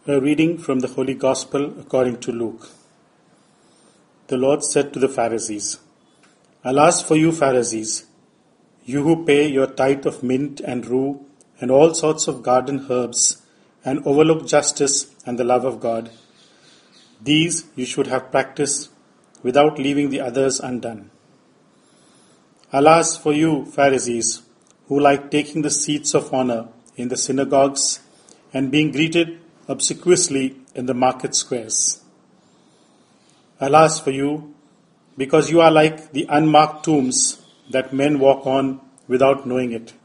A reading from the Holy Gospel according to Luke. The Lord said to the Pharisees, "Alas for you Pharisees, you who pay your tithe of mint and rue and all sorts of garden herbs and overlook justice and the love of God. These you should have practiced without leaving the others undone. Alas for you Pharisees, who like taking the seats of honor in the synagogues and being greeted obsequiously in the market squares. Alas for you, because you are like the unmarked tombs that men walk on without knowing it."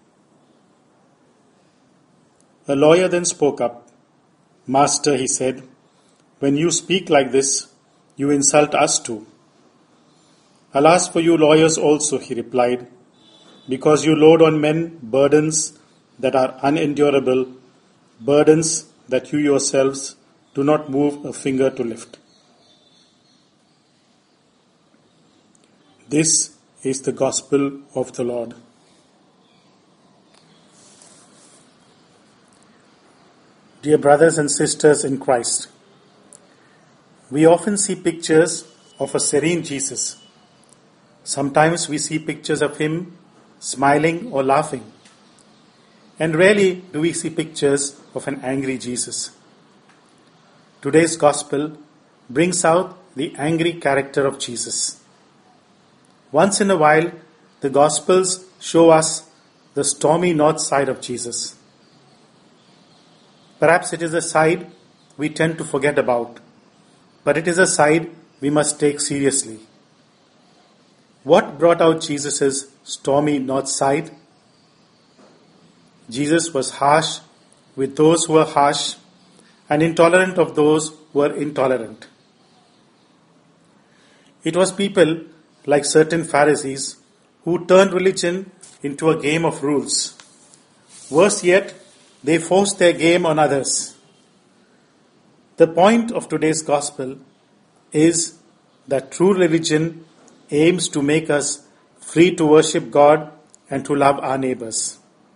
A lawyer then spoke up. "Master," he said, "when you speak like this, you insult us too." "Alas for you lawyers also," he replied, "because you load on men burdens that are unendurable, burdens that you yourselves do not move a finger to lift." This is the gospel of the Lord. Dear brothers and sisters in Christ, we often see pictures of a serene Jesus. Sometimes we see pictures of him smiling or laughing. And rarely do we see pictures of an angry Jesus. Today's gospel brings out the angry character of Jesus. Once in a while, the gospels show us the stormy north side of Jesus. Perhaps it is a side we tend to forget about, but it is a side we must take seriously. What brought out Jesus' stormy north side? Jesus was harsh with those who were harsh and intolerant of those who were intolerant. It was people like certain Pharisees who turned religion into a game of rules. Worse yet, they forced their game on others. The point of today's gospel is that true religion aims to make us free to worship God and to love our neighbors.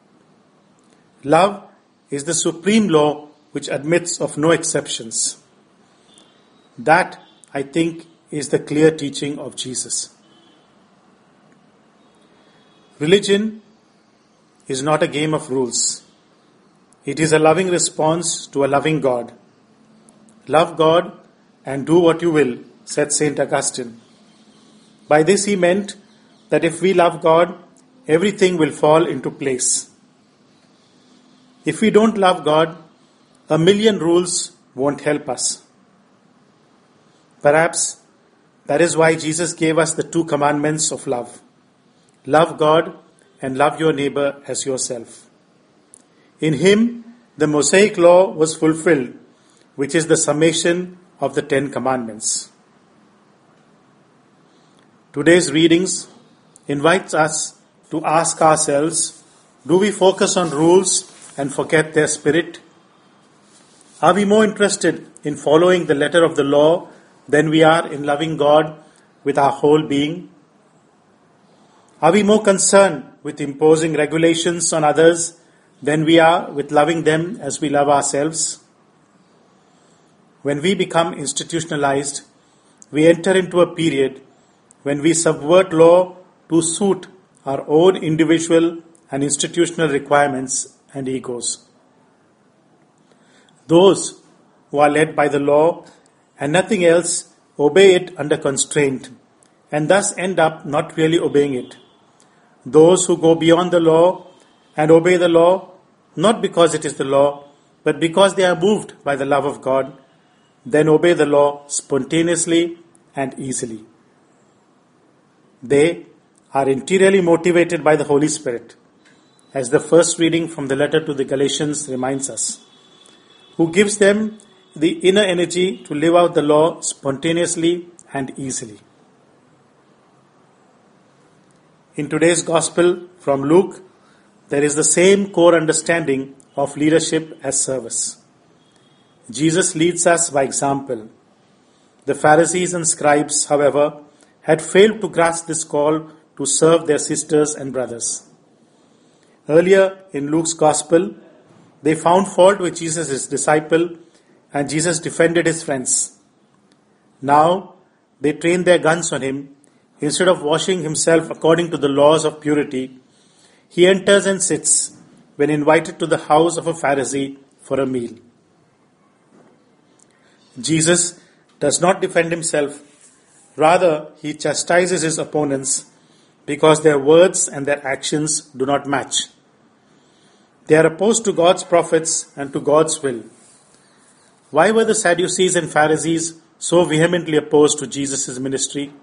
Love is the supreme law which admits of no exceptions. That, I think, is the clear teaching of Jesus. Religion is not a game of rules. It is a loving response to a loving God. Love God and do what you will, said St. Augustine. By this he meant that if we love God, everything will fall into place. If we don't love God, a million rules won't help us. Perhaps that is why Jesus gave us the 2 commandments of love. Love God and love your neighbor as yourself. In him, the Mosaic law was fulfilled, which is the summation of the 10 commandments. Today's readings invites us to ask ourselves, do we focus on rules and forget their spirit? Are we more interested in following the letter of the law than we are in loving God with our whole being? Are we more concerned with imposing regulations on others than we are with loving them as we love ourselves? When we become institutionalized, we enter into a period when we subvert law to suit our own individual and institutional requirements and egos. Those who are led by the law and nothing else obey it under constraint and thus end up not really obeying it. Those who go beyond the law and obey the law not because it is the law but because they are moved by the love of God, then obey the law spontaneously and easily. They are interiorly motivated by the Holy Spirit, as the first reading from the letter to the Galatians reminds us, who gives them the inner energy to live out the law spontaneously and easily. In today's Gospel from Luke, there is the same core understanding of leadership as service. Jesus leads us by example. The Pharisees and scribes, however, had failed to grasp this call to serve their sisters and brothers. Earlier in Luke's Gospel, they found fault with Jesus' disciple and Jesus defended his friends. Now they train their guns on him. Instead of washing himself according to the laws of purity, he enters and sits when invited to the house of a Pharisee for a meal. Jesus does not defend himself. Rather, he chastises his opponents because their words and their actions do not match. They are opposed to God's prophets and to God's will. Why were the Sadducees and Pharisees so vehemently opposed to Jesus' ministry?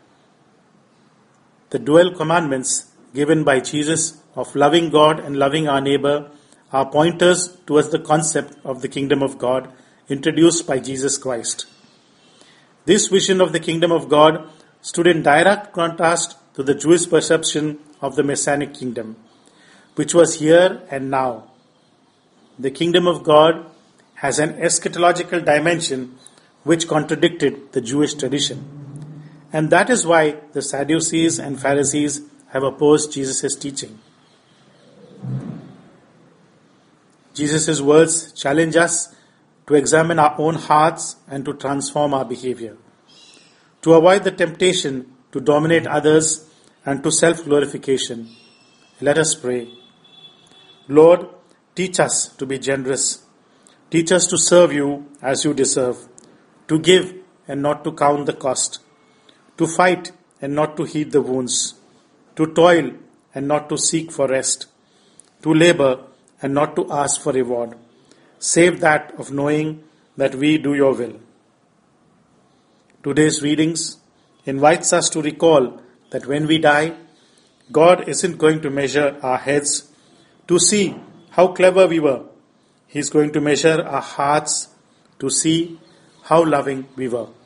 The dual commandments given by Jesus of loving God and loving our neighbor are pointers towards the concept of the kingdom of God introduced by Jesus Christ. This vision of the kingdom of God stood in direct contrast to the Jewish perception of the Messianic kingdom, which was here and now. The kingdom of God has an eschatological dimension which contradicted the Jewish tradition. And that is why the Sadducees and Pharisees have opposed Jesus' teaching. Jesus' words challenge us to examine our own hearts and to transform our behavior, to avoid the temptation to dominate others and to self-glorification. Let us pray. Lord, teach us to be generous. Teach us to serve you as you deserve, to give and not to count the cost, to fight and not to heed the wounds, to toil and not to seek for rest, to labor and not to ask for reward, save that of knowing that we do your will. Today's readings invites us to recall that when we die, God isn't going to measure our heads to see how clever we were. He's going to measure our hearts to see how loving we were.